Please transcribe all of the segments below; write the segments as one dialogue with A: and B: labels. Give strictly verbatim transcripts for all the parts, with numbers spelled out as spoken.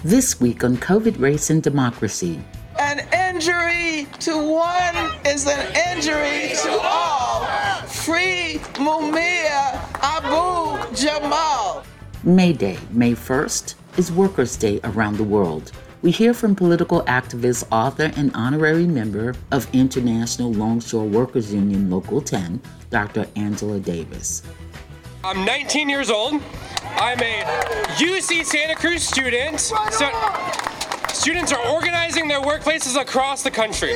A: This week on COVID, Race, and Democracy.
B: An injury to one is an injury to all. Free Mumia Abu Jamal.
A: May Day, May first, is Workers' Day around the world. We hear from political activist, author, and honorary member of International Longshore Workers Union Local ten, Doctor Angela Davis.
C: I'm nineteen years old. I'm a U C Santa Cruz student. So, students are organizing their workplaces across the country.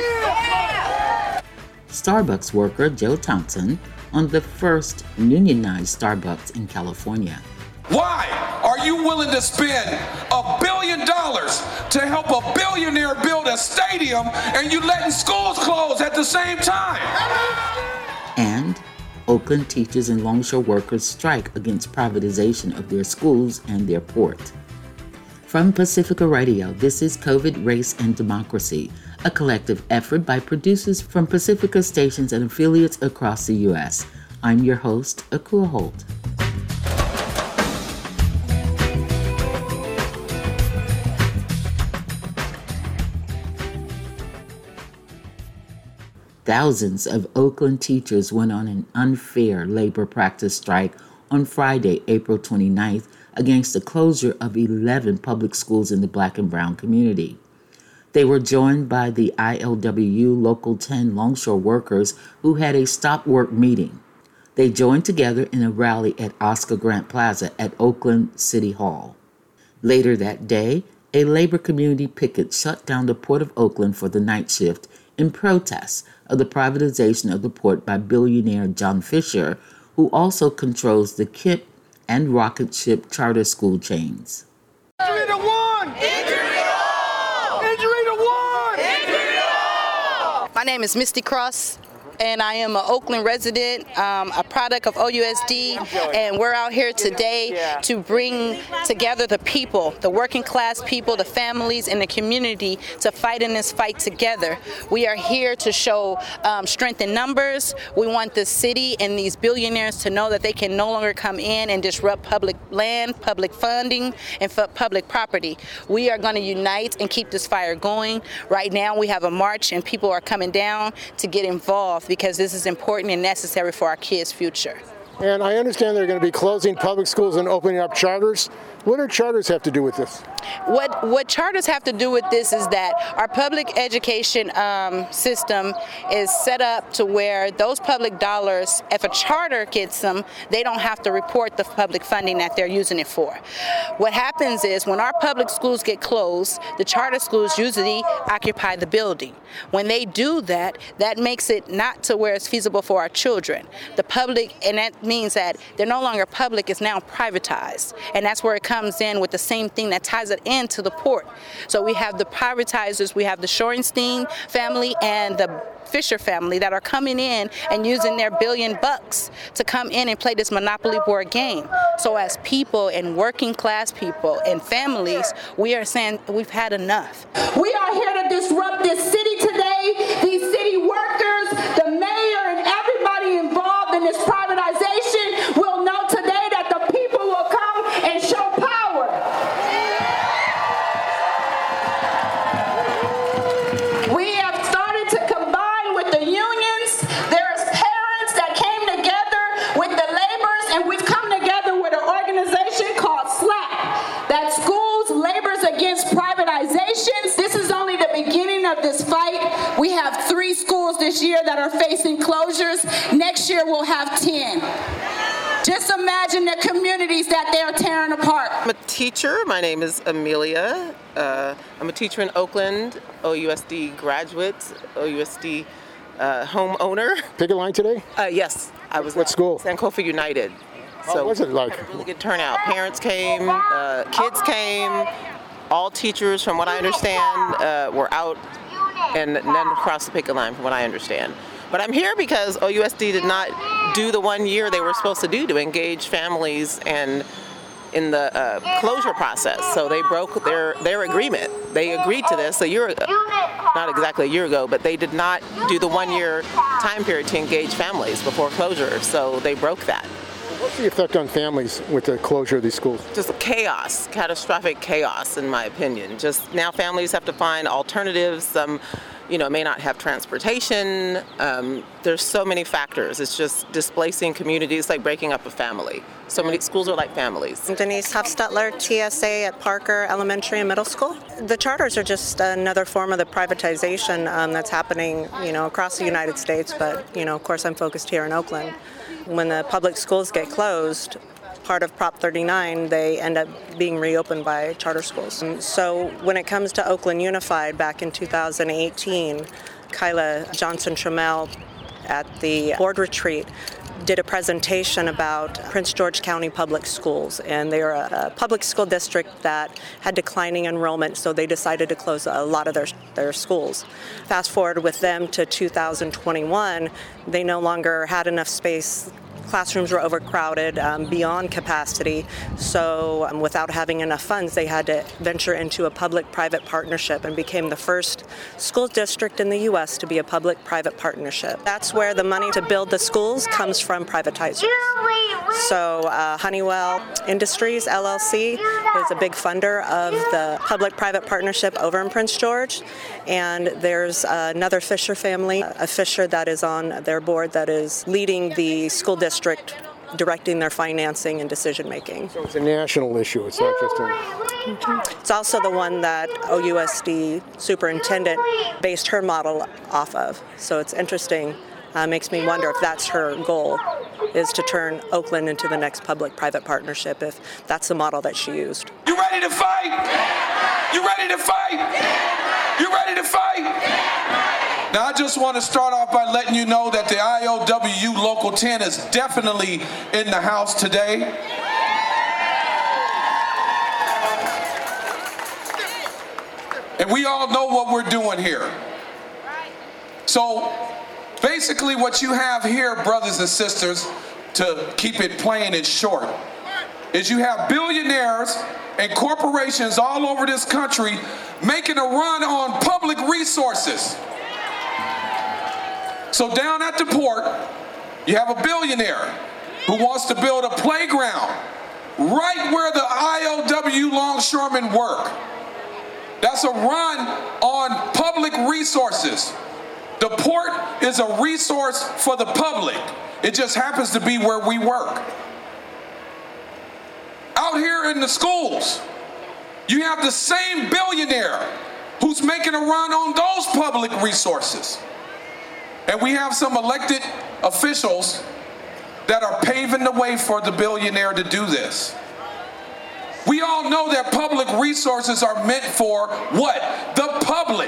A: Starbucks worker Joe Thompson on the first unionized Starbucks in California.
D: Why are you willing to spend a billion dollars to help a billionaire build a stadium and you letting schools close at the same time?
A: And Oakland teachers and longshore workers strike against privatization of their schools and their port. From Pacifica Radio, this is COVID, Race, and Democracy, a collective effort by producers from Pacifica stations and affiliates across the U S. I'm your host, Akua Holt. Thousands of Oakland teachers went on an unfair labor practice strike on Friday, April twenty-ninth, against the closure of eleven public schools in the Black and Brown community. They were joined by the I L W U Local ten longshore workers who had a stop work meeting. They joined together in a rally at Oscar Grant Plaza at Oakland City Hall. Later that day, a labor community picket shut down the Port of Oakland for the night shift in protest of the privatization of the port by billionaire John Fisher, who also controls the K I P and rocket ship charter school chains.
E: Injury to one! Injury to all! Injury to one! Injury to all!
F: My name is Misty Cross, and I am an Oakland resident, um, a product of O U S D, and we're out here today to bring together the people, the working class people, the families, and the community to fight in this fight together. We are here to show um, strength in numbers. We want the city and these billionaires to know that they can no longer come in and disrupt public land, public funding, and f- public property. We are going to unite and keep this fire going. Right now we have a march and people are coming down to get involved, because this is important and necessary for our kids' future.
E: And I understand they're going to be closing public schools and opening up charters. What do charters have to do with this?
F: What what charters have to do with this is that our public education um, system is set up to where those public dollars, if a charter gets them, they don't have to report the public funding that they're using it for. What happens is when our public schools get closed, the charter schools usually occupy the building. When they do that, that makes it not to where it's feasible for our children. The public, and that means that they're no longer public, it's now privatized. And that's where it comes in with the same thing that ties it into the port. So we have the privatizers, we have the Shorenstein family and the Fisher family that are coming in and using their billion bucks to come in and play this monopoly board game. So as people and working class people and families, we are saying we've had enough.
G: We are here to disrupt this city today. These city workers, the mayor, and everybody involved in this privatization will know today that the people will come and show power. We have started to combine with the unions. There's parents that came together with the laborers, and we've come together with an organization called SLAP, that Schools Labors Against Privatizations. This is only the beginning of this fight. We have three schools this year that are facing closures. Next year we'll have ten. Just imagine the communities that they're tearing apart.
H: I'm a teacher. My name is Amelia. Uh, I'm a teacher in Oakland, O U S D graduate, O U S D uh, homeowner.
E: Picket line today?
H: Uh, yes, I was.
E: What school?
H: Sankofa United.
E: So what was it like?
H: Had a really good turnout. Parents came, uh, kids came. All teachers, from what I understand, uh, were out, and none across the picket line, from what I understand. But I'm here because O U S D did not do the one year they were supposed to do to engage families and in the uh, closure process. So they broke their, their agreement. They agreed to this a year ago, not exactly a year ago, but they did not do the one year time period to engage families before closure. So they broke that.
I: What's the effect on families with the closure of these schools?
H: Just chaos, catastrophic chaos, in my opinion. Just now families have to find alternatives. Some, you know, may not have transportation. Um, there's so many factors. It's just displacing communities, like breaking up a family. So many schools are like families.
J: I'm Denise Huffstetler, T S A at Parker Elementary and Middle School. The charters are just another form of the privatization um, that's happening, you know, across the United States. But, you know, of course, I'm focused here in Oakland. When the public schools get closed, part of Prop thirty-nine, they end up being reopened by charter schools. So when it comes to Oakland Unified back in two thousand eighteen, Kyla Johnson-Trammell at the board retreat did a presentation about Prince George County Public Schools, and they are a, a public school district that had declining enrollment, so they decided to close a lot of their, their schools. Fast forward with them to two thousand twenty-one, they no longer had enough space. Classrooms were overcrowded, um, beyond capacity, so um, without having enough funds, they had to venture into a public-private partnership and became the first school district in the U S to be a public-private partnership. That's where the money to build the schools comes from privatizers. So uh, Honeywell Industries, L L C, is a big funder of the public-private partnership over in Prince George, and there's uh, another Fisher family, a Fisher that is on their board that is leading the school district district directing their financing and decision making.
I: So it's a national issue, it's not just a...
J: It's also the one that O U S D superintendent based her model off of. So it's interesting, uh, makes me wonder if that's her goal, is to turn Oakland into the next public-private partnership, if that's the model that she used.
D: You ready to fight? You ready to fight? You ready to fight? Now, I just want to start off by letting you know that the I O W U Local ten is definitely in the house today. And we all know what we're doing here. So, basically what you have here, brothers and sisters, to keep it plain and short, is you have billionaires and corporations all over this country making a run on public resources. So down at the port, you have a billionaire who wants to build a playground right where the I O W longshoremen work. That's a run on public resources. The port is a resource for the public. It just happens to be where we work. Out here in the schools, you have the same billionaire who's making a run on those public resources. And we have some elected officials that are paving the way for the billionaire to do this. We all know that public resources are meant for what? The public.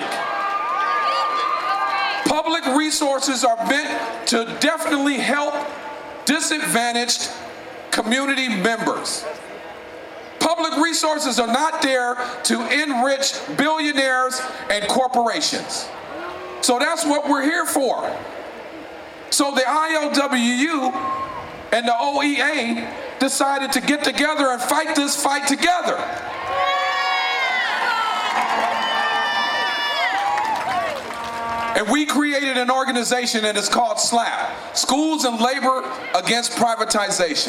D: Public resources are meant to definitely help disadvantaged community members. Public resources are not there to enrich billionaires and corporations. So that's what we're here for. So the I O W U and the O E A decided to get together and fight this fight together. And we created an organization that is called SLAP, Schools and Labor Against Privatization.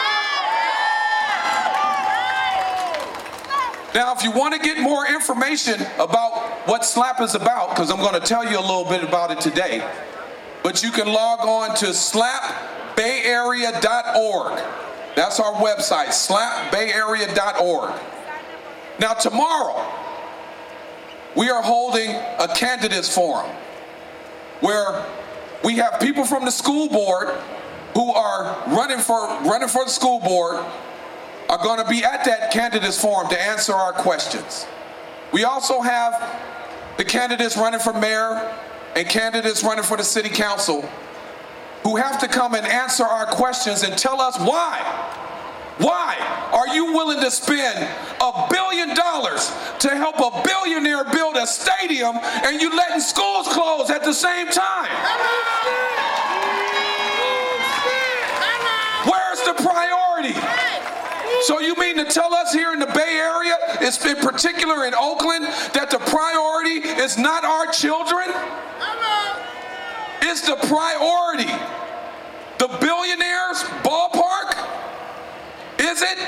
D: Now, if you want to get more information about what SLAP is about, because I'm going to tell you a little bit about it today, but you can log on to slap bay area dot org. That's our website, slap bay area dot org. Now, tomorrow, we are holding a candidates forum where we have people from the school board who are running for, running for the school board are going to be at that candidates forum to answer our questions. We also have the candidates running for mayor and candidates running for the city council who have to come and answer our questions and tell us why. Why are you willing to spend a billion dollars to help a billionaire build a stadium and you letting schools close at the same time? Where's the priority? So you mean to tell us here in the Bay Area, it's in particular in Oakland, that the priority is not our children? It's the priority. The billionaires' ballpark? Is it?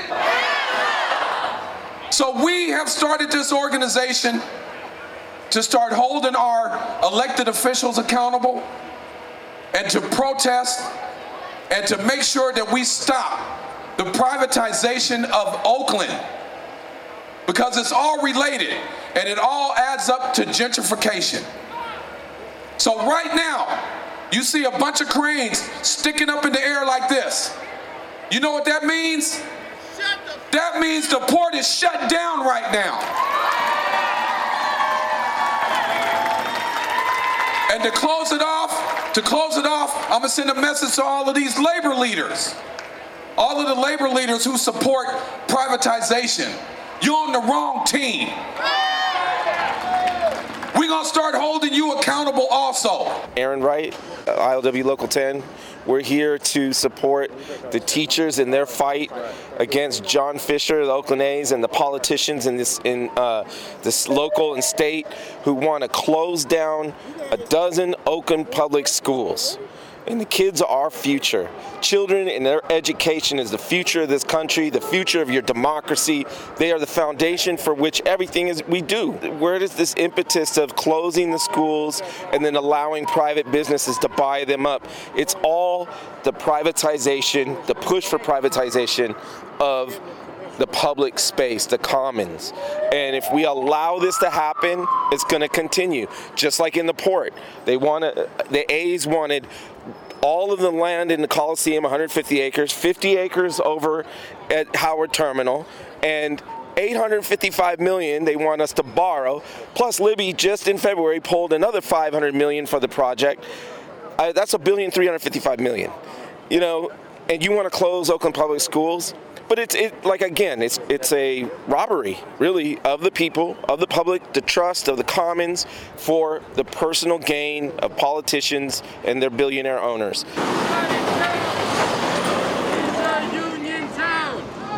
D: So we have started this organization to start holding our elected officials accountable and to protest and to make sure that we stop the privatization of Oakland, because it's all related and it all adds up to gentrification. So right now, you see a bunch of cranes sticking up in the air like this. You know what that means? That means the port is shut down right now. And to close it off, to close it off, I'm gonna send a message to all of these labor leaders. All of the labor leaders who support privatization. You're on the wrong team. We're gonna start holding you accountable also.
K: Aaron Wright, I L W Local ten. We're here to support the teachers in their fight against John Fisher, the Oakland A's, and the politicians in this in uh, this local and state who want to close down a dozen Oakland public schools. And the kids are our future. Children and their education is the future of this country, the future of your democracy. They are the foundation for which everything is we do. Where does this impetus of closing the schools and then allowing private businesses to buy them up? It's all the privatization, the push for privatization of the public space, the commons. And if we allow this to happen, it's going to continue. Just like in the port, they want to, the A's wanted all of the land in the Coliseum, one hundred fifty acres, fifty acres over at Howard Terminal, and eight hundred fifty-five million they want us to borrow. Plus, Libby just in February pulled another five hundred million for the project. Uh, that's a billion three hundred fifty-five million. You know, and you want to close Oakland Public Schools? But it's it like again, it's it's a robbery, really, of the people, of the public, the trust of the commons for the personal gain of politicians and their billionaire owners.
E: It's a union town.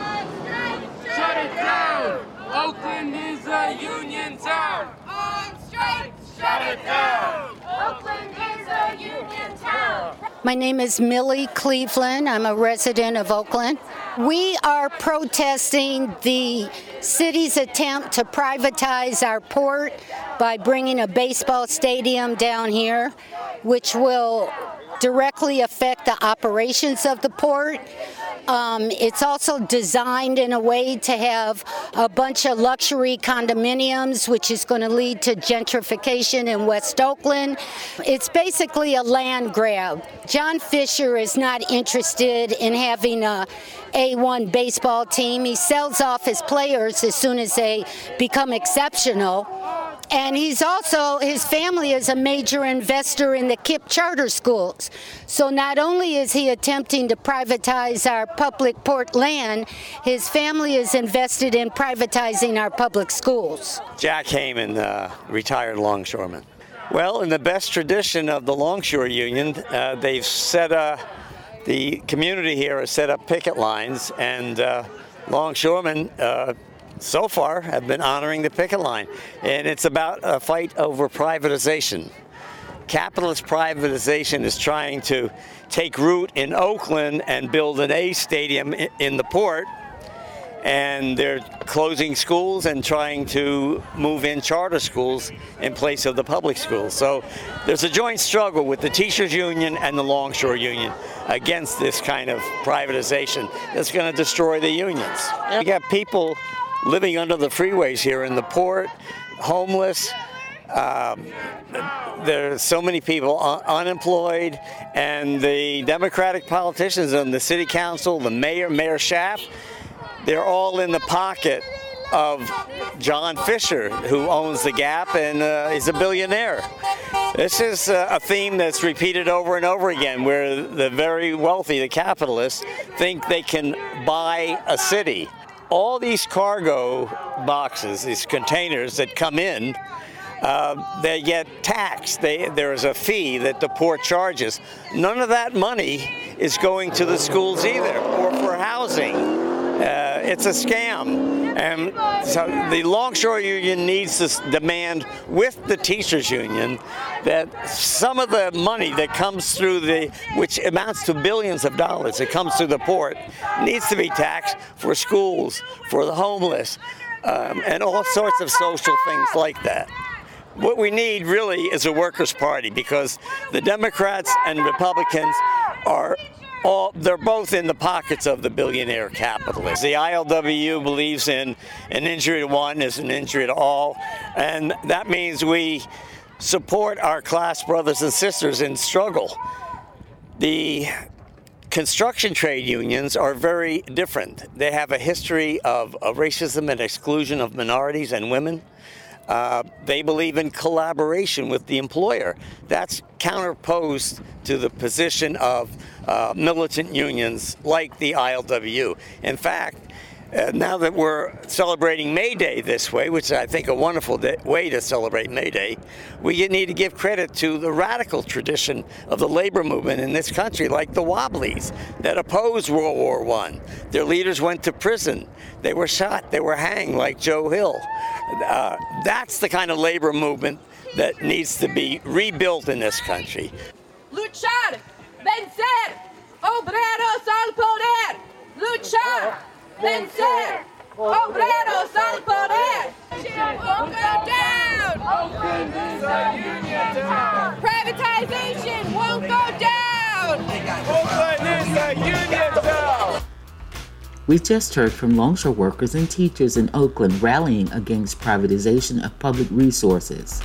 E: Shut it down. Oakland is a union town. On strike. Shut it down. Oakland is a union town.
L: My name is Millie Cleveland. I'm a resident of Oakland. We are protesting the city's attempt to privatize our port by bringing a baseball stadium down here, which will directly affect the operations of the port. Um, it's also designed in a way to have a bunch of luxury condominiums, which is going to lead to gentrification in West Oakland. It's basically a land grab. John Fisher is not interested in having a A one baseball team. He sells off his players as soon as they become exceptional. And he's also, his family is a major investor in the KIPP charter schools. So not only is he attempting to privatize our public port land, his family is invested in privatizing our public schools.
M: Jack Heyman, uh, retired longshoreman. Well, in the best tradition of the Longshore Union, uh, they've set a, the community here has set up picket lines, and uh, longshoremen uh, so far have been honoring the picket line. And it's about a fight over privatization. Capitalist privatization is trying to take root in Oakland and build an A stadium in the port. And they're closing schools and trying to move in charter schools in place of the public schools. So there's a joint struggle with the Teachers Union and the Longshore Union against this kind of privatization that's going to destroy the unions. You got people living under the freeways here in the port, homeless. Um, there are so many people un- unemployed, and the Democratic politicians on the city council, the mayor, Mayor Schaaf, they're all in the pocket of John Fisher, who owns the Gap and uh, is a billionaire. This is uh, a theme that's repeated over and over again, where the very wealthy, the capitalists, think they can buy a city. All these cargo boxes, these containers that come in, uh, they get taxed. They, there is a fee that the port charges. None of that money is going to the schools either, or for housing. Uh, it's a scam. And so the Longshore Union needs to demand with the teachers union that some of the money that comes through the, which amounts to billions of dollars that comes through the port, needs to be taxed for schools, for the homeless, um, and all sorts of social things like that. What we need really is a workers' party, because the Democrats and Republicans are all, they're both in the pockets of the billionaire capitalists. The I L W U believes in an injury to one is an injury to all, and that means we support our class brothers and sisters in struggle. The construction trade unions are very different. They have a history of, of racism and exclusion of minorities and women. Uh, they believe in collaboration with the employer. That's counterposed to the position of uh, militant unions like the I L W U. In fact, uh, now that we're celebrating May Day this way, which is, I think, a wonderful day, way to celebrate May Day, we need to give credit to the radical tradition of the labor movement in this country, like the Wobblies, that opposed World War One. Their leaders went to prison. They were shot. They were hanged, like Joe Hill. Uh, that's the kind of labor movement that needs to be rebuilt in this country.
E: Luchar, vencer, obreros al poder. Luchar, vencer, obreros al poder. Won't go down. Oakland is a union town. Privatization won't go down. Oakland is a union town.
A: We just heard from longshore workers and teachers in Oakland rallying against privatization of public resources.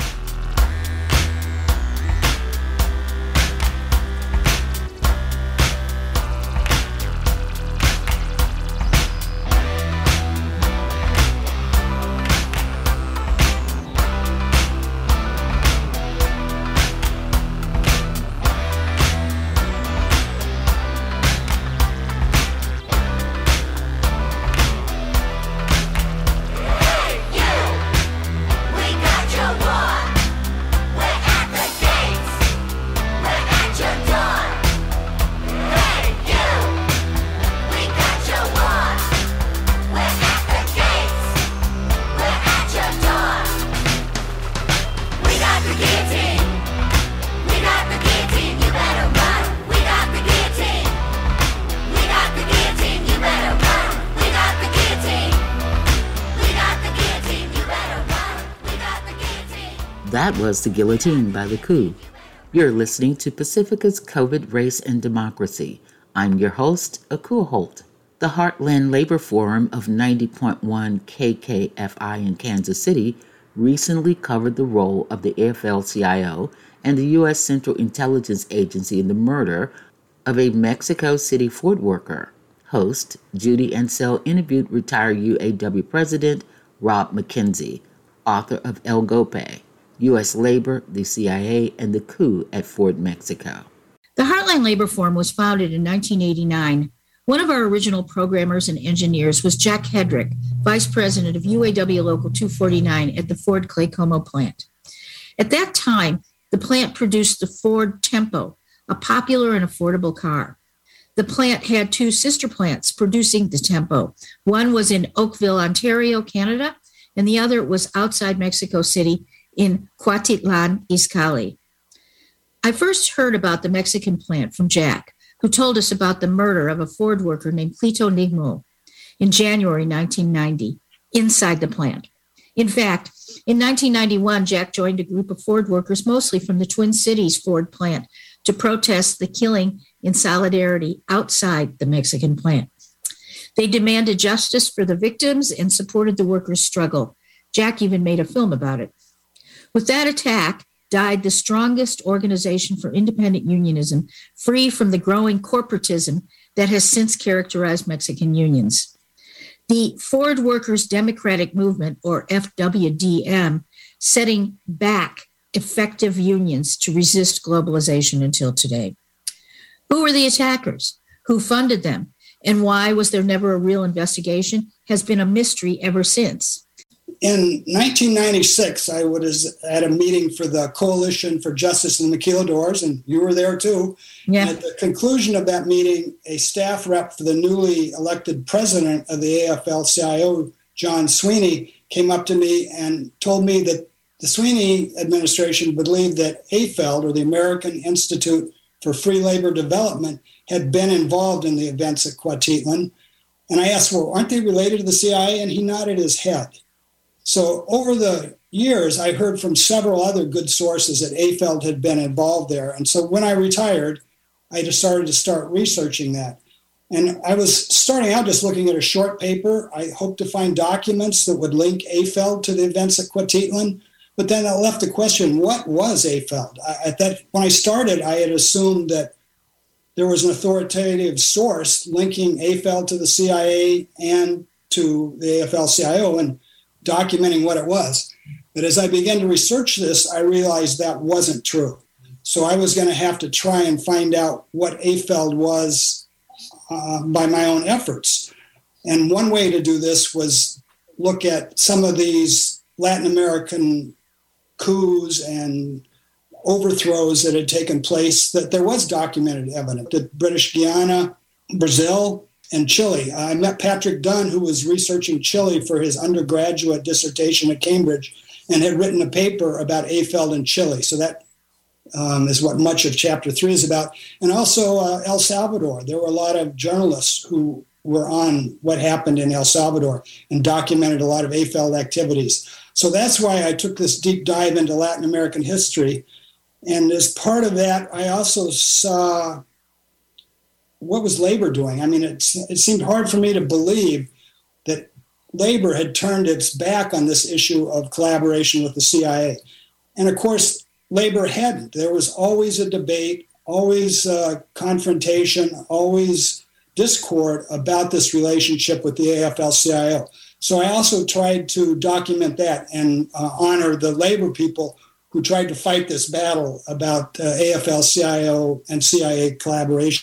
A: That was The Guillotine by The Coup. You're listening to Pacifica's COVID, Race, and Democracy. I'm your host, Akua Holt. The Heartland Labor Forum of ninety point one K K F I in Kansas City recently covered the role of the A F L C I O and the U S Central Intelligence Agency in the murder of a Mexico City Ford worker. Host Judy Ansell interviewed retired U A W President Rob McKenzie, author of El Golpe, U S Labor, the C I A, and the coup at Ford, Mexico.
N: The Heartland Labor Forum was founded in nineteen eighty-nine. One of our original programmers and engineers was Jack Hedrick, Vice President of U A W Local two forty-nine at the Ford Claycomo plant. At that time, the plant produced the Ford Tempo, a popular and affordable car. The plant had two sister plants producing the Tempo. One was in Oakville, Ontario, Canada, and the other was outside Mexico City in Cuautitlan, Izcalli. I first heard about the Mexican plant from Jack, who told us about the murder of a Ford worker named Clito Nigmo in January nineteen ninety, inside the plant. In fact, in nineteen ninety-one, Jack joined a group of Ford workers, mostly from the Twin Cities Ford plant, to protest the killing in solidarity outside the Mexican plant. They demanded justice for the victims and supported the workers' struggle. Jack even made a film about it. With that attack died the strongest organization for independent unionism, free from the growing corporatism that has since characterized Mexican unions. The Ford Workers Democratic Movement, or F W D M, setting back effective unions to resist globalization until today. Who were the attackers? Who funded them? And why was there never a real investigation? Has been a mystery ever since.
O: In nineteen ninety-six, I was at a meeting for the Coalition for Justice in the Maquiladores, and you were there too. Yeah. At the conclusion of that meeting, a staff rep for the newly elected president of the A F L C I O, John Sweeney, came up to me and told me that the Sweeney administration believed that A F E L D, or the American Institute for Free Labor Development, had been involved in the events at Cuautitlan. And I asked, well, aren't they related to the C I A? And he nodded his head. So over the years, I heard from several other good sources that A F E L D had been involved there. And so when I retired, I just started to start researching that. And I was starting out just looking at a short paper. I hoped to find documents that would link A F E L D to the events at Cuautitlan. But then I left the question, what was A F E L D? I, at that, when I started, I had assumed that there was an authoritative source linking A F E L D to the C I A and to the A F L C I O and documenting what it was. But as I began to research this, I realized that wasn't true. So I was going to have to try and find out what A F E L D was uh, by my own efforts. And one way to do this was look at some of these Latin American coups and overthrows that had taken place, that there was documented evidence that British Guiana, Brazil, and Chile. I met Patrick Dunn, who was researching Chile for his undergraduate dissertation at Cambridge and had written a paper about A F E L D in Chile. So that um, is what much of chapter three is about. And also uh, El Salvador. There were a lot of journalists who were on what happened in El Salvador and documented a lot of A F E L D activities. So that's why I took this deep dive into Latin American history. And as part of that, I also saw what was labor doing. I mean, it, it seemed hard for me to believe that labor had turned its back on this issue of collaboration with the C I A. And of course, labor hadn't. There was always a debate, always uh, confrontation, always discord about this relationship with the A F L C I O. So I also tried to document that and uh, honor the labor people who tried to fight this battle about uh, A F L C I O and C I A collaboration.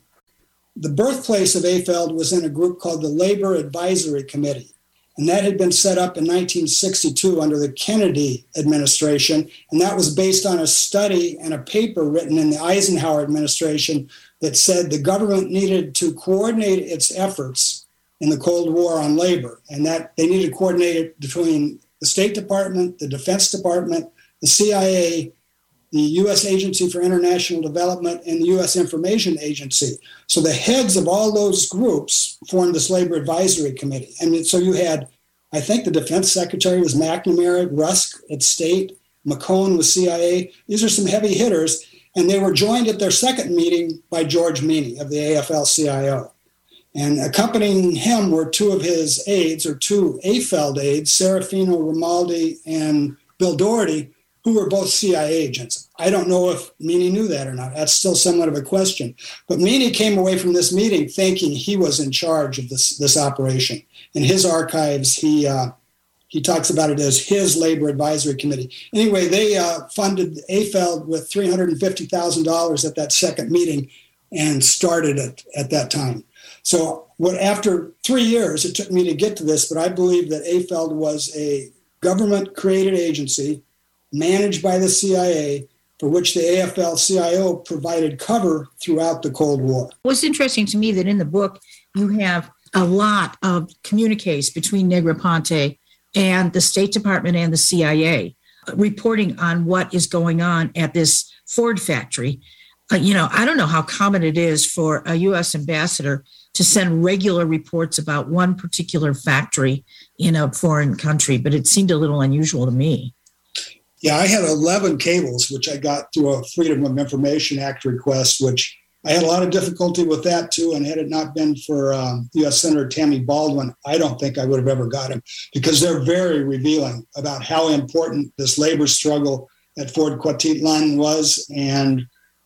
O: The birthplace of A F E L D was in a group called the Labor Advisory Committee, and that had been set up in nineteen sixty-two under the Kennedy administration, and that was based on a study and a paper written in the Eisenhower administration that said the government needed to coordinate its efforts in the Cold War on labor, and that they needed to coordinate it between the State Department, the Defense Department, the C I A, the U S Agency for International Development, and the U S Information Agency. So the heads of all those groups formed this Labor Advisory Committee. And so you had, I think the Defense Secretary was McNamara, Rusk at State, McCone was C I A. These are some heavy hitters, and they were joined at their second meeting by George Meany of the A F L C I O. And accompanying him were two of his aides, or two A F E L D aides, Serafino Romaldi and Bill Doherty, who were both C I A agents. I don't know if Meany knew that or not. That's still somewhat of a question. But Meany came away from this meeting thinking he was in charge of this, this operation. In his archives, he uh, he talks about it as his Labor Advisory Committee. Anyway, they uh, funded A F E L D with three hundred fifty thousand dollars at that second meeting and started it at that time. So what, after three years, it took me to get to this, but I believe that A F E L D was a government-created agency managed by the C I A, for which the A F L C I O provided cover throughout the Cold War.
N: What's interesting to me that in the book, you have a lot of communiques between Negroponte and the State Department and the C I A, reporting on what is going on at this Ford factory. Uh, you know, I don't know how common it is for a U S ambassador to send regular reports about one particular factory in a foreign country, but it seemed a little unusual to me.
O: Yeah, I had eleven cables, which I got through a Freedom of Information Act request, which I had a lot of difficulty with that, too. And had it not been for um, U S Senator Tammy Baldwin, I don't think I would have ever got him, because they're very revealing about how important this labor struggle at Ford Cuautitlan was and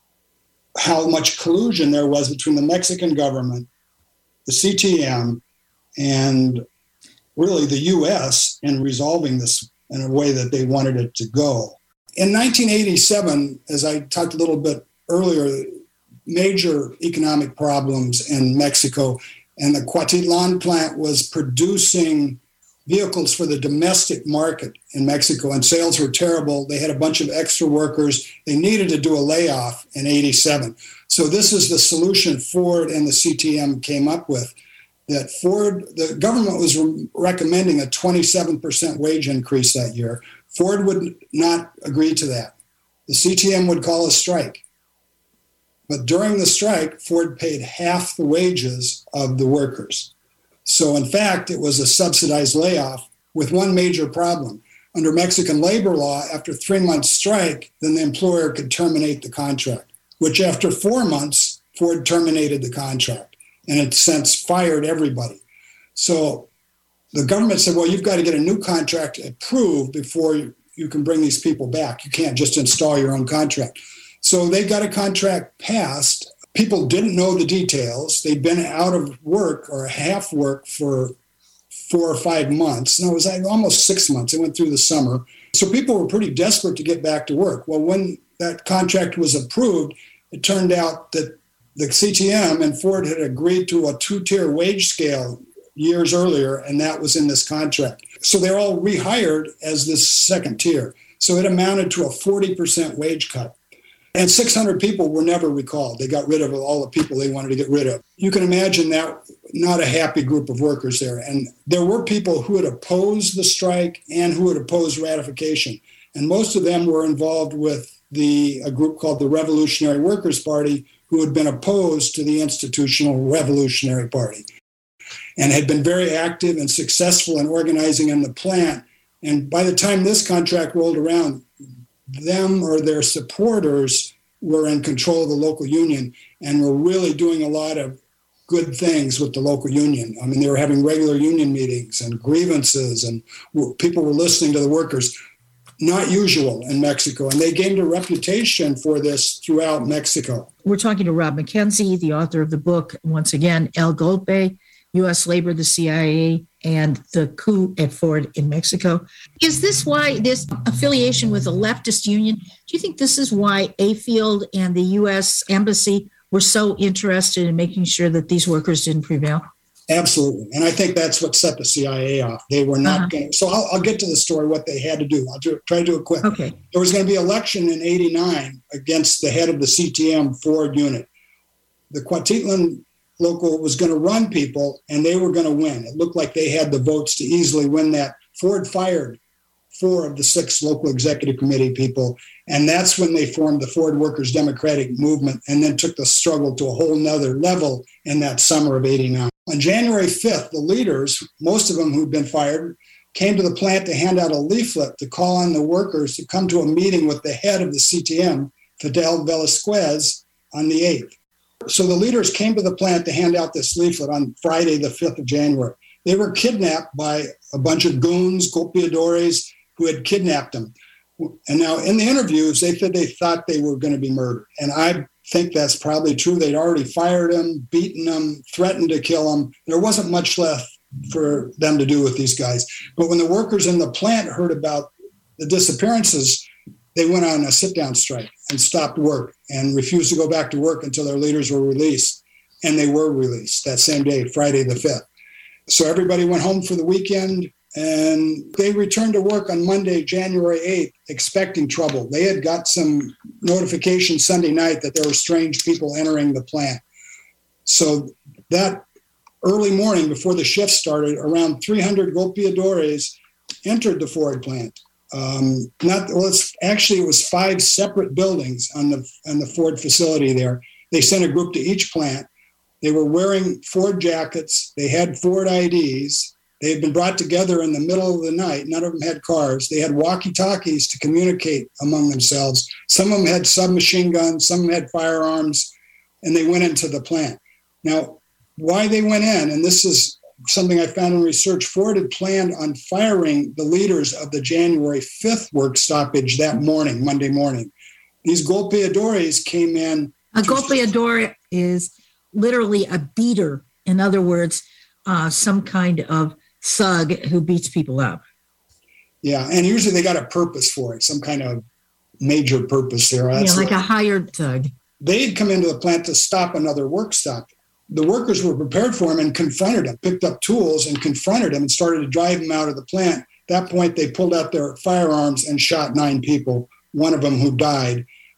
O: how much collusion there was between the Mexican government, the C T M, and really the U S in resolving this in a way that they wanted it to go. In nineteen eighty-seven, as I talked a little bit earlier, major economic problems in Mexico, and the Cuautitlan plant was producing vehicles for the domestic market in Mexico, and sales were terrible. They had a bunch of extra workers. They needed to do a layoff in eighty-seven. So this is the solution Ford and the C T M came up with. that Ford, the government was re- recommending a twenty-seven percent wage increase that year. Ford would not agree to that. The C T M would call a strike. But during the strike, Ford paid half the wages of the workers. So in fact, it was a subsidized layoff with one major problem. Under Mexican labor law, after three months strike, then the employer could terminate the contract, which after four months, Ford terminated the contract and it since fired everybody. So the government said, well, you've got to get a new contract approved before you, you can bring these people back. You can't just install your own contract. So they got a contract passed. People didn't know the details. They'd been out of work or half work for four or five months. No, it was like almost six months. It went through the summer. So people were pretty desperate to get back to work. Well, when that contract was approved, it turned out that the C T M and Ford had agreed to a two-tier wage scale years earlier, and that was in this contract. So they're all rehired as this second tier. So it amounted to a forty percent wage cut. And six hundred people were never recalled. They got rid of all the people they wanted to get rid of. You can imagine that not a happy group of workers there. And there were people who had opposed the strike and who had opposed ratification. And most of them were involved with the a group called the Revolutionary Workers' Party, who had been opposed to the Institutional Revolutionary Party and had been very active and successful in organizing in the plant. And by the time this contract rolled around, them or their supporters were in control of the local union and were really doing a lot of good things with the local union. I mean, they were having regular union meetings and grievances, and people were listening to the workers. Not usual in Mexico. And they gained a reputation for this throughout Mexico.
N: We're talking to Rob McKenzie, the author of the book, once again, El Golpe, U S Labor, the C I A, and the coup at Ford in Mexico. Is this why this affiliation with a leftist union, do you think this is why A-Field and the U S Embassy were so interested in making sure that these workers didn't prevail?
O: Absolutely. And I think that's what set the C I A off. They were not
N: uh-huh.
O: going to. So I'll, I'll get to the story, what they had to do. I'll do, try to do it quick.
N: Okay.
O: There was going to be an election in eighty-nine against the head of the C T M Ford unit. The Cuautitlan local was going to run people, and they were going to win. It looked like they had the votes to easily win that. Ford fired four of the six local executive committee people, and that's when they formed the Ford Workers Democratic Movement and then took the struggle to a whole nother level in that summer of eighty-nine. On January fifth, the leaders, most of them who'd been fired, came to the plant to hand out a leaflet to call on the workers to come to a meeting with the head of the C T M, Fidel Velasquez, on the eighth. So the leaders came to the plant to hand out this leaflet on Friday, the fifth of January. They were kidnapped by a bunch of goons, golpeadores, who had kidnapped them. And now in the interviews, they said they thought they were going to be murdered. And I think that's probably true. They'd already fired them, beaten them, threatened to kill them. There wasn't much left for them to do with these guys. But when the workers in the plant heard about the disappearances, they went on a sit-down strike and stopped work and refused to go back to work until their leaders were released. And they were released that same day, Friday the fifth. So everybody went home for the weekend, and they returned to work on Monday, January eighth, expecting trouble. They had got some notification Sunday night that there were strange people entering the plant. So that early morning, before the shift started, around three hundred golpeadores entered the Ford plant. Um, not well, it's actually it was five separate buildings on the on the Ford facility there. They sent a group to each plant. They were wearing Ford jackets. They had Ford I Ds. They had been brought together in the middle of the night. None of them had cars. They had walkie-talkies to communicate among themselves. Some of them had submachine guns. Some of them had firearms, and they went into the plant. Now, why they went in, and this is something I found in research, Ford had planned on firing the leaders of the January fifth work stoppage that morning, Monday morning. These golpeadores came in.
N: A golpeador is literally a beater. In other words, uh, some kind of thug who beats people up.
O: Yeah, and usually they got a purpose for it, some kind of major purpose there. That's
N: yeah, like
O: what,
N: a hired thug.
O: They'd come into the plant to stop another work stop. The workers were prepared for him and confronted him, picked up tools and confronted him and started to drive him out of the plant. At that point, they pulled out their firearms and shot nine people, one of them who died.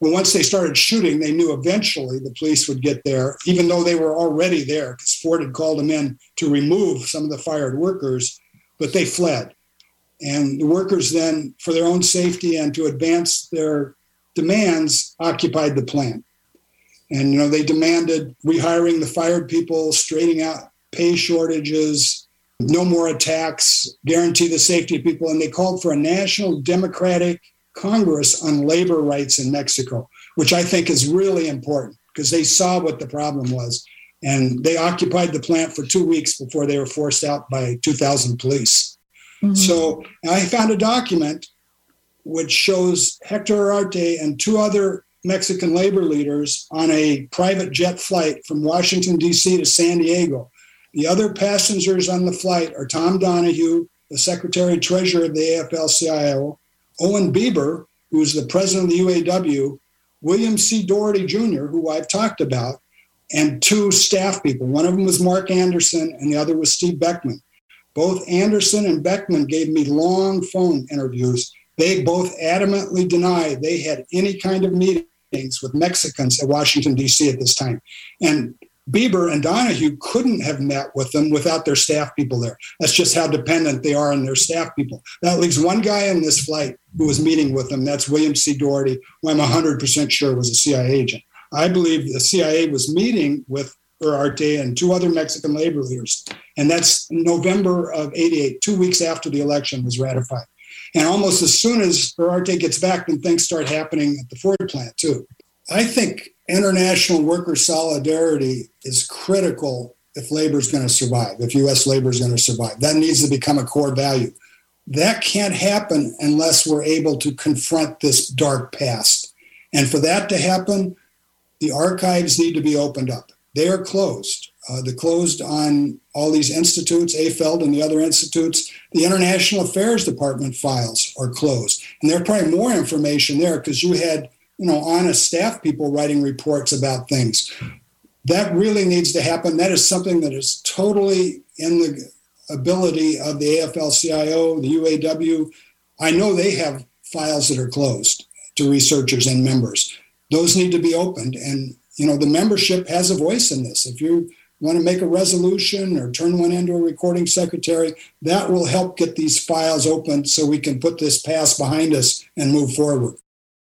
O: Well, once they started shooting, they knew eventually the police would get there, even though they were already there, because Ford had called them in to remove some of the fired workers, but they fled. And the workers then, for their own safety and to advance their demands, occupied the plant. And, you know, they demanded rehiring the fired people, straightening out pay shortages, no more attacks, guarantee the safety of people. And they called for a national democratic Congress on labor rights in Mexico, which I think is really important because they saw what the problem was. And they occupied the plant for two weeks before they were forced out by two thousand police. Mm-hmm. So I found a document which shows Hector Uriarte and two other Mexican labor leaders on a private jet flight from Washington, D C to San Diego. The other passengers on the flight are Tom Donahue, the Secretary Treasurer of the A F L C I O, Owen Bieber, who is the president of the U A W, William C. Doherty Junior, who I've talked about, and two staff people. One of them was Mark Anderson, and the other was Steve Beckman. Both Anderson and Beckman gave me long phone interviews. They both adamantly denied they had any kind of meetings with Mexicans at Washington, D C at this time. And Bieber and Donahue couldn't have met with them without their staff people there. That's just how dependent they are on their staff people. That leaves one guy on this flight who was meeting with them. That's William C. Doherty, who I'm one hundred percent sure was a C I A agent. I believe the C I A was meeting with Uriarte and two other Mexican labor leaders. And that's November of eighty-eight, two weeks after the election was ratified. And almost as soon as Uriarte gets back, then things start happening at the Ford plant, too. I think international worker solidarity is critical if labor is going to survive, if U S labor is going to survive. That needs to become a core value. That can't happen unless we're able to confront this dark past. And for that to happen, the archives need to be opened up. They are closed. Uh, they're closed on all these institutes, A F E L D and the other institutes. The International Affairs Department files are closed. And there's probably more information there because you had, you know, honest staff people writing reports about things. That really needs to happen. That is something that is totally in the ability of the A F L C I O, the U A W. I know they have files that are closed to researchers and members. Those need to be opened. And, you know, the membership has a voice in this. If you want to make a resolution or turn one into a recording secretary, that will help get these files opened so we can put this past behind us and move forward.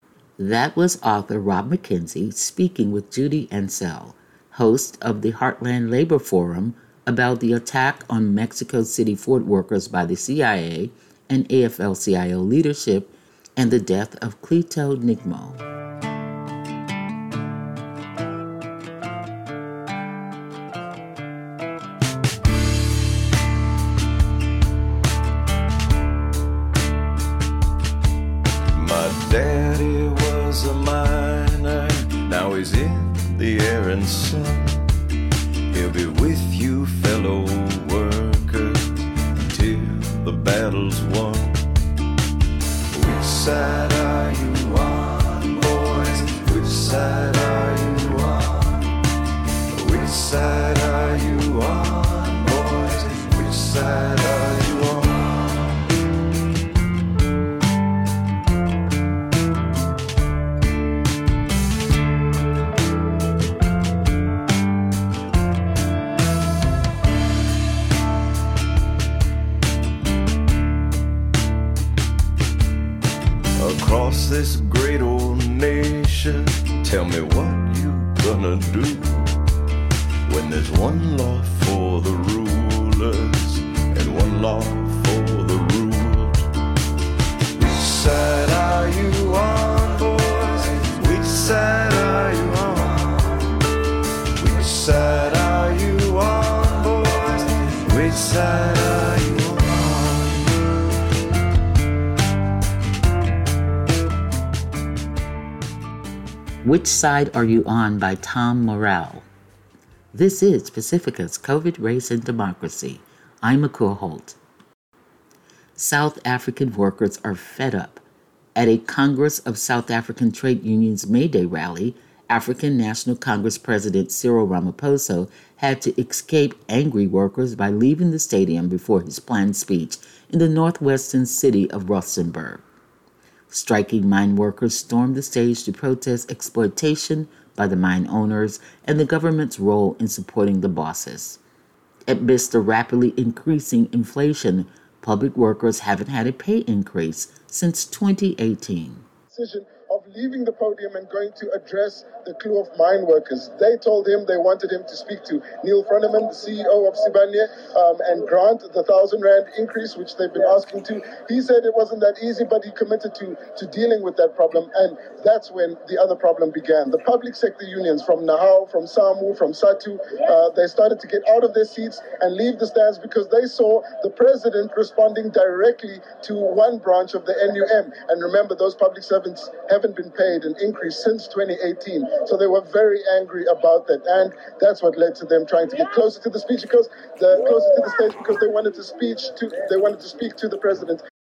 A: That was author Rob McKenzie speaking with Judy Ansell, host of the Heartland Labor Forum, about the attack on Mexico City Ford workers by the C I A and A F L C I O leadership and the death of Clito Nigmo.
P: Daddy was a miner, now he's in the air and sun. He'll be with you, fellow workers, till the battle's won. Which side are you on, boys? Which side are you on? Which side are you on, boys? Which side are you on? Across this great old nation, tell me what you gonna do when there's one law for the rulers and one law for the ruled. Which side are you on, boys? Which side are you on? Which side are you on, boys? Which side are you on?
A: Which Side Are You On by Tom Morrell. This is Pacifica's COVID, Race, and Democracy. I'm Makua Holt. South African workers are fed up. At a Congress of South African Trade Unions May Day rally, African National Congress President Cyril Ramaphosa had to escape angry workers by leaving the stadium before his planned speech in the northwestern city of Rustenburg. Striking mine workers stormed the stage to protest exploitation by the mine owners and the government's role in supporting the bosses. Amidst the rapidly increasing inflation, public workers haven't had a pay increase since twenty eighteen.
Q: Decision of leaving the podium and going to address the crew of mine workers. They told him they wanted him to speak to Neil Froneman, the C E O of Sibanye, um, and grant the thousand rand increase, which they've been asking to. He said it wasn't that easy, but he committed to, to dealing with that problem, and that's when the other problem began. The public sector unions from Nahau, from SAMU, from SATU, uh, they started to get out of their seats and leave the stands because they saw the president responding directly to one branch of the N U M. And remember, those public servants haven't been paid an increase since twenty eighteen. So they were very angry about that. And that's what led to them trying to get closer to the speech because the closer to the stage because they wanted to speech to they wanted to speak to the president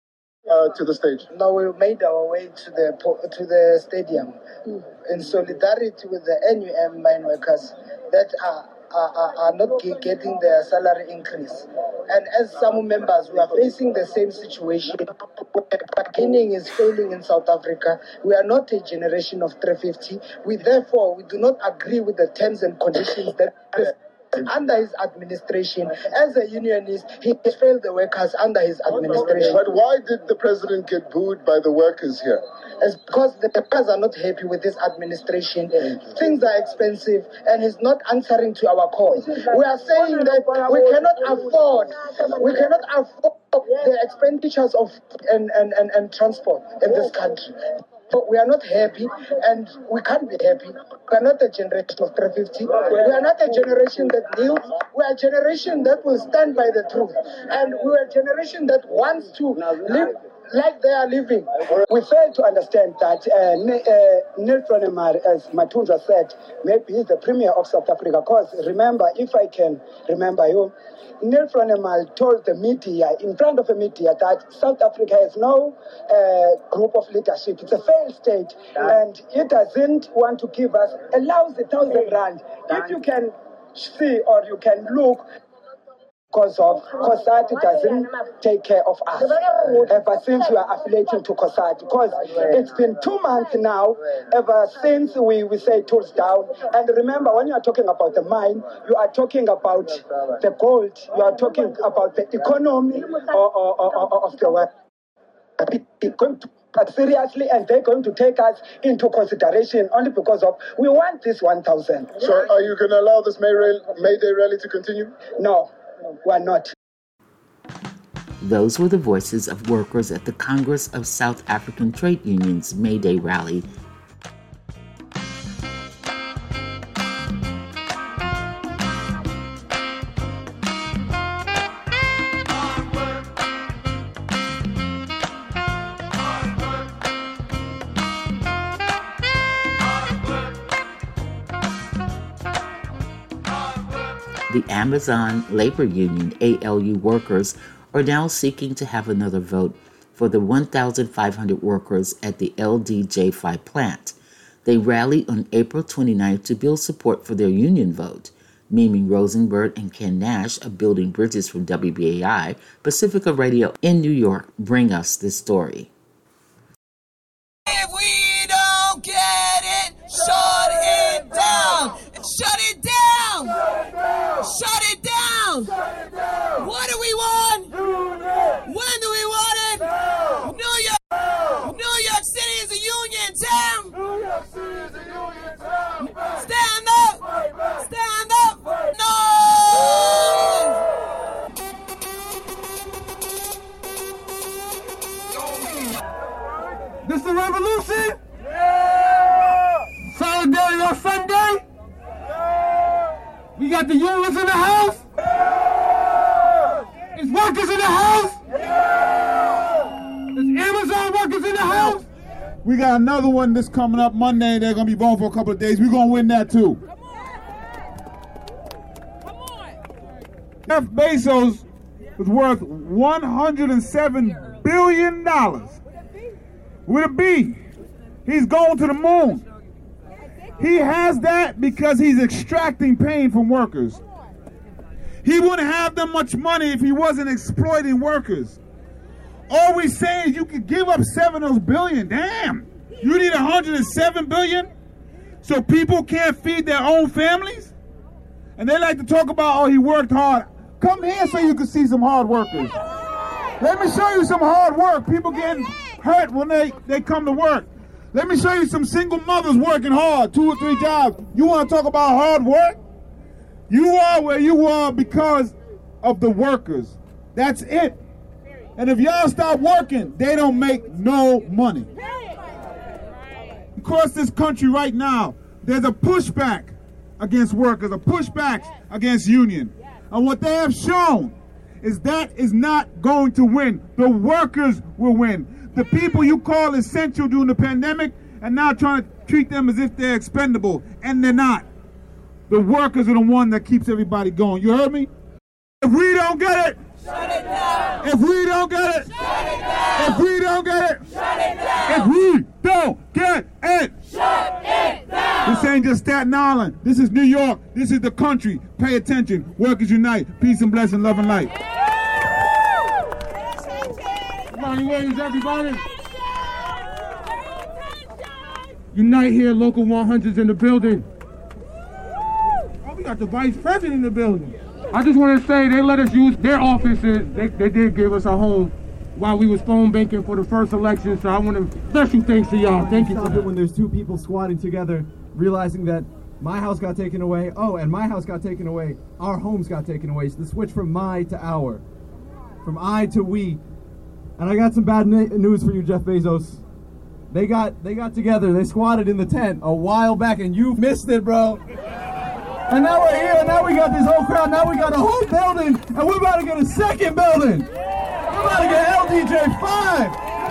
Q: uh, to the stage.
R: Now we made our way to the to the stadium in solidarity with the N U M mine workers that are Are, are not getting their salary increase. And as some members, we are facing the same situation. Bargaining is failing in South Africa. We are not a generation of three fifty. We therefore, we do not agree with the terms and conditions that under his administration. As a unionist, he failed the workers under his administration.
Q: But why did the president get booed by the workers here?
R: It's because the workers are not happy with this administration. Things are expensive and he's not answering to our calls. We are saying that we cannot afford, we cannot afford the expenditures of and, and, and, and transport in this country. So we are not happy and we can't be happy. We are not a generation of three fifty. We are not a generation that kneels. We are a generation that will stand by the truth. And we are a generation that wants to live like they are living.
S: We fail to understand that uh, uh, Neil Froneman, as Matunza said, maybe he's the premier of South Africa. Because remember, if I can remember you, Neil Froneman told the media, in front of the media, that South Africa has no uh, group of leadership. It's a failed state, and it doesn't want to give us a lousy thousand rand. If you can see or you can look, because of COSATU doesn't take care of us ever since we are affiliating to COSATU. Because it's been two months now ever since we, we say tools down. And remember, when you are talking about the mine, you are talking about the gold, you are talking about the economy or, or, or, or of the world. It's going to but seriously, and they're going to take us into consideration only because of we want this one thousand.
Q: So are you going to allow this May, May Day rally to continue?
S: No. Why not?
A: Those were the voices of workers at the Congress of South African Trade Unions May Day rally. The Amazon Labor Union, A L U workers, are now seeking to have another vote for the one thousand five hundred workers at the L D J five plant. They rallied on April twenty-ninth to build support for their union vote. Mimi Rosenberg and Ken Nash of Building Bridges from W B A I, Pacifica Radio in New York, bring us this story.
T: If we don't get it, shut it down! Shut it down! Shut it down! What do we want? When do we want it? New York! New York City is a union town! New York City is a union town! Stand up! Stand up! No!
U: This the revolution? Yeah! Solidarity on Sunday? We got the unions in the house? Yeah! Is workers in the house? Yeah! Is Amazon workers in the house?
V: We got another one that's coming up Monday. They're going to be voting for a couple of days. We're going to win that too. Come on. Jeff Bezos was worth one hundred seven billion dollars. With a B. He's going to the moon. He has that because he's extracting pain from workers. He wouldn't have that much money if he wasn't exploiting workers. All we saying is you could give up seven of those billion. Damn. You need one hundred seven billion so people can't feed their own families? And they like to talk about, oh, he worked hard. Come here so you can see some hard workers. Let me show you some hard work. People getting hurt when they, they come to work. Let me show you some single mothers working hard, two or three jobs. You want to talk about hard work? You are where you are because of the workers. That's it. And if y'all stop working, they don't make no money. Across this country right now, there's a pushback against workers, a pushback against union. And what they have shown is that is not going to win. The workers will win. The people you call essential during the pandemic and now trying to treat them as if they're expendable, and they're not. The workers are the one that keeps everybody going. You heard me? If we don't get it, shut it down. If we don't get it, shut it down. If we don't get it, shut it down. If we don't get it, shut it down. This ain't just Staten Island. This is New York. This is the country. Pay attention. Workers unite. Peace and blessing, love and light. Ronnie Williams, everybody. Unite here, local one hundreds in the building. Oh, we got the vice president in the building. I just want to say they let us use their offices. They, they did give us a home while we was phone banking for the first election. So I want to special thanks to y'all. Thank you for that.
B: When there's two people squatting together, realizing that my house got taken away. Oh, and my house got taken away. Our homes got taken away. So the switch from my to our, from I to we. And I got some bad news for you, Jeff Bezos. They got they got together, they squatted in the tent a while back, and you missed it, bro. And now we're here, and now we got this whole crowd, now we got a whole building, and we're about to get a second building. We're about to get L D J five.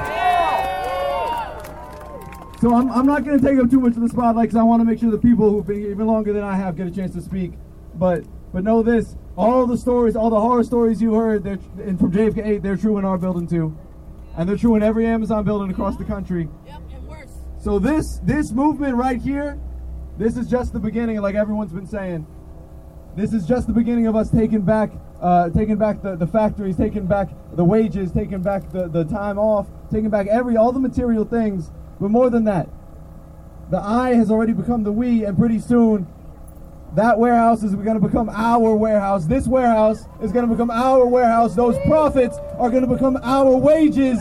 B: So I'm, I'm not going to take up too much of the spotlight, because I want to make sure the people who've been here even longer than I have get a chance to speak. But but know this. All the stories, all the horror stories you heard they're, and from J F K eight, they're true in our building too. And they're true in every Amazon building across the country. Yep, and worse. So this, this movement right here, this is just the beginning, like everyone's been saying. This is just the beginning of us taking back, uh, taking back the, the factories, taking back the wages, taking back the, the time off, taking back every, all the material things. But more than that, the I has already become the we, and pretty soon, that warehouse is going to become our warehouse. This warehouse is going to become our warehouse. Those profits are going to become our wages.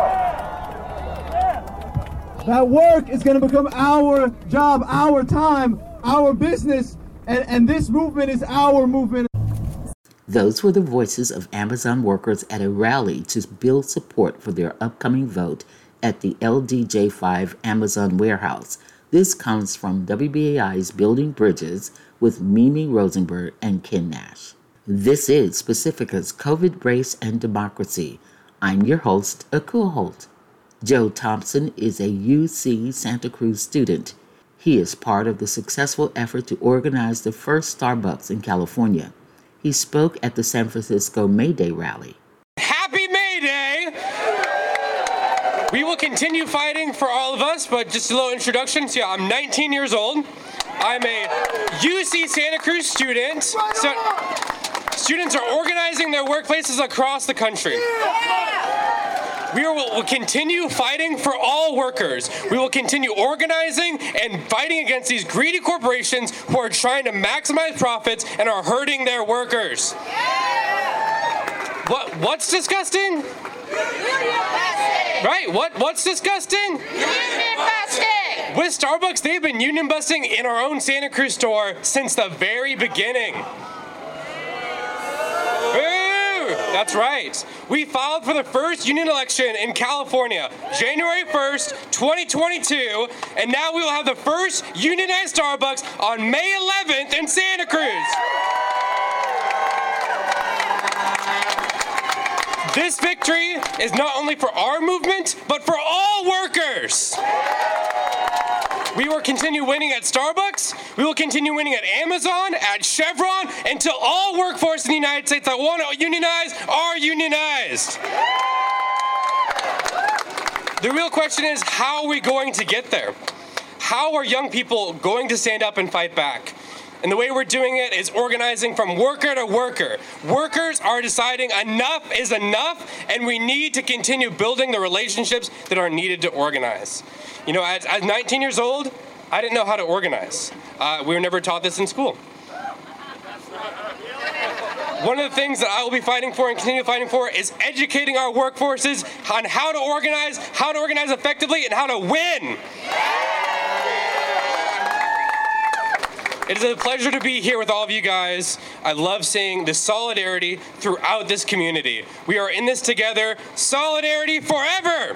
B: That work is going to become our job, our time, our business. And, and this movement is our movement.
A: Those were the voices of Amazon workers at a rally to build support for their upcoming vote at the L D J five Amazon warehouse. This comes from W B A I's Building Bridges with Mimi Rosenberg and Ken Nash. This is Pacifica's COVID, Race, and Democracy. I'm your host, Akua Holt. Joe Thompson is a U C Santa Cruz student. He is part of the successful effort to organize the first Starbucks in California. He spoke at the San Francisco May Day rally.
C: Happy May Day! We will continue fighting for all of us, but just a little introduction. So yeah, I'm nineteen years old. I'm a U C Santa Cruz student. So, students are organizing their workplaces across the country. We will, will continue fighting for all workers. We will continue organizing and fighting against these greedy corporations who are trying to maximize profits and are hurting their workers. What? What's disgusting? Right? What? What's disgusting?
E: Union busting!
C: With Starbucks, they've been union busting in our own Santa Cruz store since the very beginning. Boo! That's right. We filed for the first union election in California, January first, twenty twenty-two, and now we will have the first unionized Starbucks on May eleventh in Santa Cruz. This victory is not only for our movement, but for all workers. We will continue winning at Starbucks. We will continue winning at Amazon, at Chevron, until all workforce in the United States that want to unionize are unionized. The real question is, how are we going to get there? How are young people going to stand up and fight back? And the way we're doing it is organizing from worker to worker. Workers are deciding enough is enough, and we need to continue building the relationships that are needed to organize. You know, as, as nineteen years old, I didn't know how to organize. Uh, we were never taught this in school. One of the things that I will be fighting for and continue fighting for is educating our workforces on how to organize, how to organize effectively, and how to win. It is a pleasure to be here with all of you guys. I love seeing the solidarity throughout this community. We are in this together. Solidarity forever!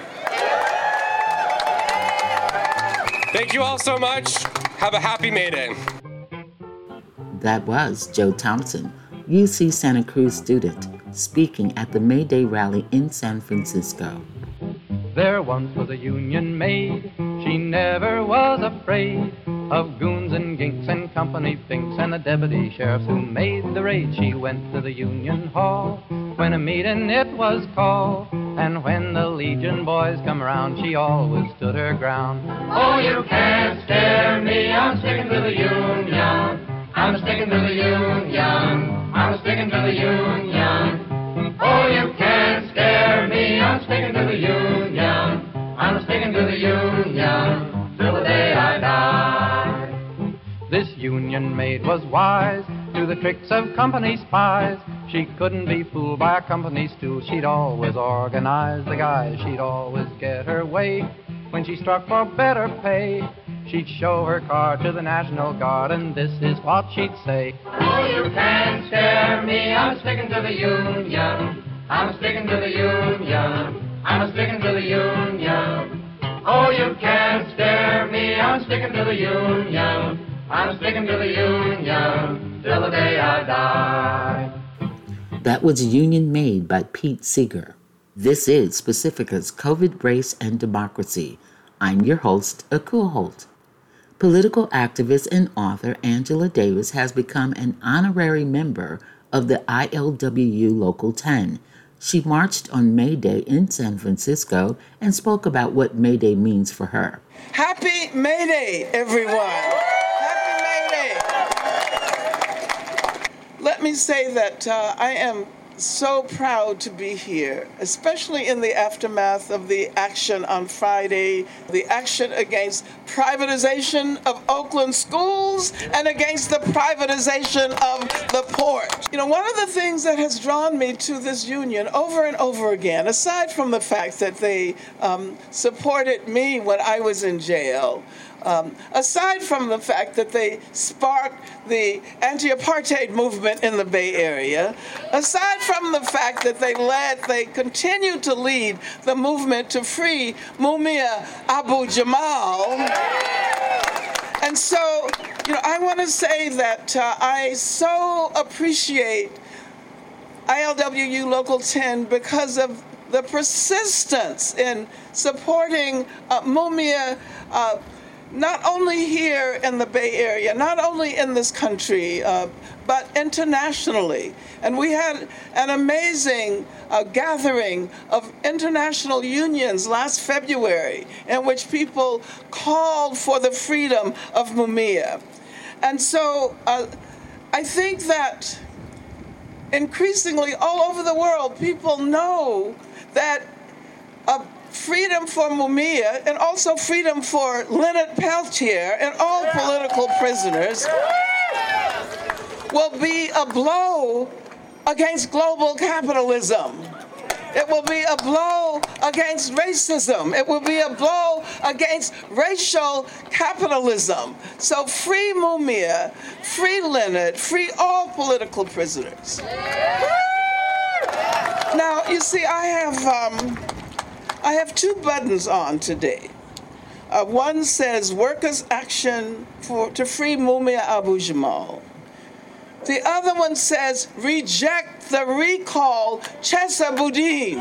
C: Thank you all so much. Have a happy May Day.
A: That was Joe Thompson, U C Santa Cruz student, speaking at the May Day rally in San Francisco.
F: There once was a union maid, she never was afraid of goons and ginks and company finks and the deputy sheriffs who made the raid. She went to the union hall when a meeting it was called, and when the Legion boys come around, she always stood her ground.
E: Oh, you can't scare me, I'm sticking to the union. I'm sticking to the union. I'm sticking to the union. Oh, you can't scare me, I'm sticking to the union. I'm sticking to the union till the day I die.
F: This union maid was wise to the tricks of company spies. She couldn't be fooled by a company stool. She'd always organize the guys. She'd always get her way. When she struck for better pay, she'd show her card to the National Guard, and this is what she'd say.
E: Oh, you can't scare me, I'm sticking to the union. I'm sticking to the union. I'm sticking to the union. Oh, you can't scare me, I'm sticking to the union. I'm sticking to the union till the day I die.
A: That was Union Made by Pete Seeger. This is Pacifica's COVID, Race, and Democracy. I'm your host, Akua Holt. Political activist and author Angela Davis has become an honorary member of the I L W U Local ten. She marched on May Day in San Francisco and spoke about what May Day means for her.
G: Happy May Day, everyone. Happy May Day. Let me say that uh, I am so proud to be here, especially in the aftermath of the action on Friday, the action against privatization of Oakland schools and against the privatization of the port. You know, one of the things that has drawn me to this union over and over again, aside from the fact that they um, supported me when I was in jail, Um, aside from the fact that they sparked the anti-apartheid movement in the Bay Area, aside from the fact that they led, they continue to lead the movement to free Mumia Abu Jamal. And so, you know, I want to say that uh, I so appreciate I L W U Local ten because of the persistence in supporting uh, Mumia uh, not only here in the Bay Area, not only in this country, uh, but internationally. And we had an amazing uh, gathering of international unions last February in which people called for the freedom of Mumia. And so uh, I think that increasingly all over the world, people know that uh, freedom for Mumia and also freedom for Leonard Peltier and all political prisoners will be a blow against global capitalism. It will be a blow against racism. It will be a blow against racial capitalism. So free Mumia, free Leonard, free all political prisoners. Now, you see, I have um, I have two buttons on today. Uh, one says Workers' Action for, to Free Mumia Abu Jamal. The other one says Reject the Recall Chesa Boudin.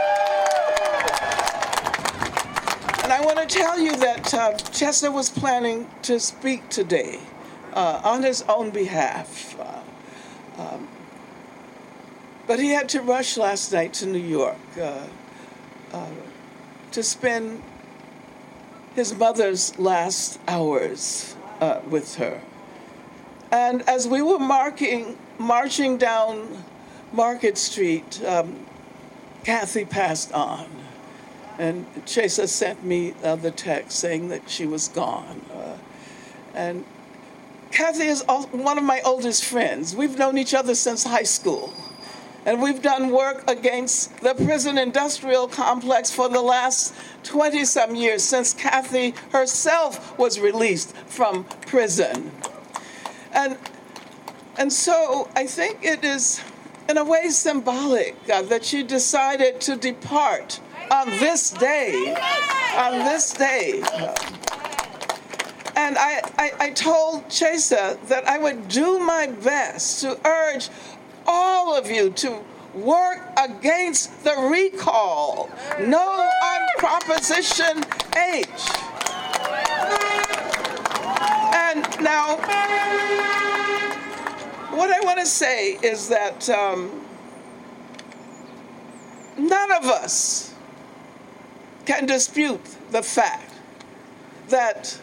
G: And I want to tell you that uh, Chesa was planning to speak today uh, on his own behalf. Uh, um, but he had to rush last night to New York uh, uh, to spend his mother's last hours uh, with her. And as we were marking, marching down Market Street, um, Kathy passed on. And Chesa sent me uh, the text saying that she was gone. Uh, and Kathy is one of my oldest friends. We've known each other since high school. And we've done work against the prison industrial complex for the last twenty-some years, since Kathy herself was released from prison. And, and so I think it is, in a way, symbolic uh, that she decided to depart on this day, on this day. And I, I, I told Chesa that I would do my best to urge all of you to work against the recall. No on Proposition H. And now, what I want to say is that um, none of us can dispute the fact that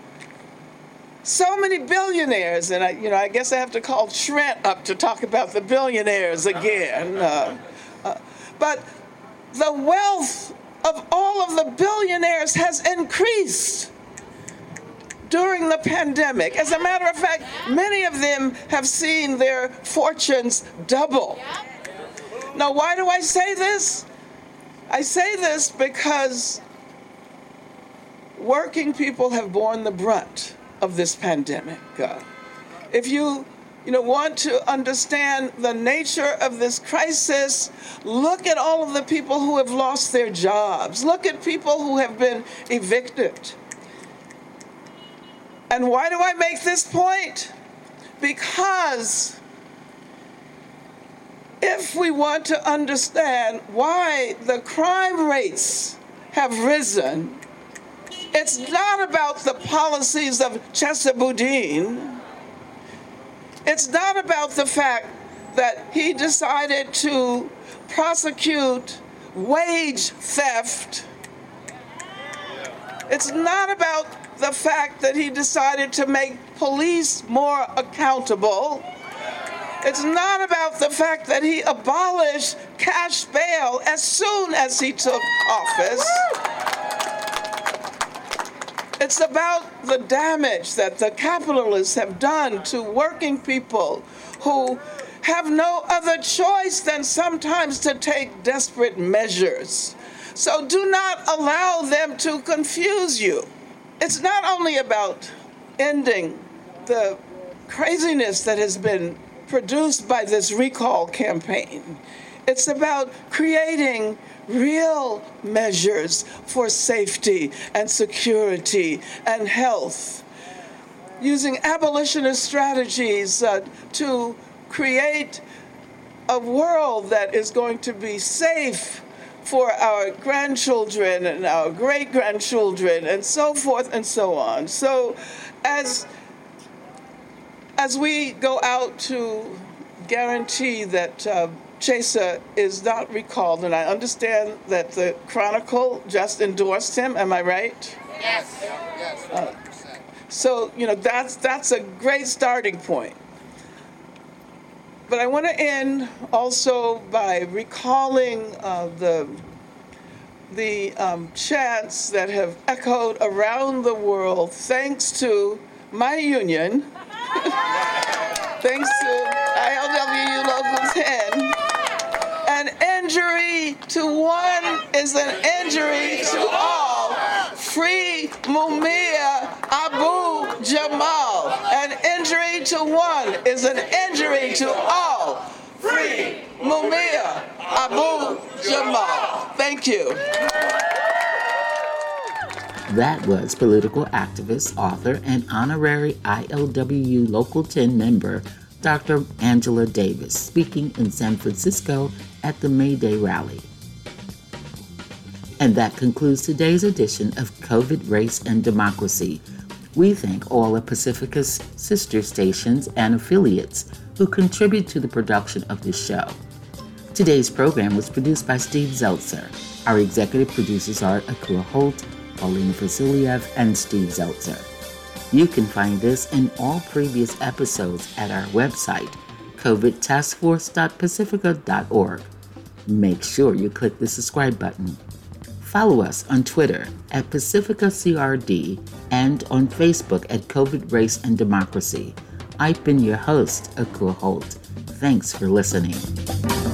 G: so many billionaires, and I, you know, I guess I have to call Trent up to talk about the billionaires again. Uh, uh, but the wealth of all of the billionaires has increased during the pandemic. As a matter of fact, many of them have seen their fortunes double. Now, why do I say this? I say this because working people have borne the brunt of this pandemic. Uh, if you, you know, want to understand the nature of this crisis, look at all of the people who have lost their jobs. Look at people who have been evicted. And why do I make this point? Because if we want to understand why the crime rates have risen, it's not about the policies of Chesa Boudin. It's not about the fact that he decided to prosecute wage theft. It's not about the fact that he decided to make police more accountable. It's not about the fact that he abolished cash bail as soon as he took office. It's about the damage that the capitalists have done to working people who have no other choice than sometimes to take desperate measures. So do not allow them to confuse you. It's not only about ending the craziness that has been produced by this recall campaign. It's about creating real measures for safety and security and health, using abolitionist strategies uh, to create a world that is going to be safe for our grandchildren and our great-grandchildren and so forth and so on. So as, as we go out to guarantee that uh, Chesa is not recalled, and I understand that the Chronicle just endorsed him. Am I right?
E: Yes. Yes.
G: Uh, so you know that's that's a great starting point. But I want to end also by recalling uh, the the um, chants that have echoed around the world, thanks to my union, thanks to I L W U Local ten. An injury to one is an injury to all. Free Mumia Abu Jamal. An injury to one is an injury to all. Free Mumia Abu Jamal. Thank you.
A: That was political activist, author, and honorary I L W U Local ten member, Doctor Angela Davis, speaking in San Francisco at the May Day rally. And that concludes today's edition of COVID, Race, and Democracy. We thank all of Pacifica's sister stations and affiliates who contribute to the production of this show. Today's program was produced by Steve Zeltzer. Our executive producers are Akua Holt, Paulina Vasiliev, and Steve Zeltzer. You can find this and all previous episodes at our website, covid task force dot pacifica dot org. Make sure you click the subscribe button. Follow us on Twitter at Pacifica C R D and on Facebook at COVID Race and Democracy. I've been your host, Akua Holt. Thanks for listening.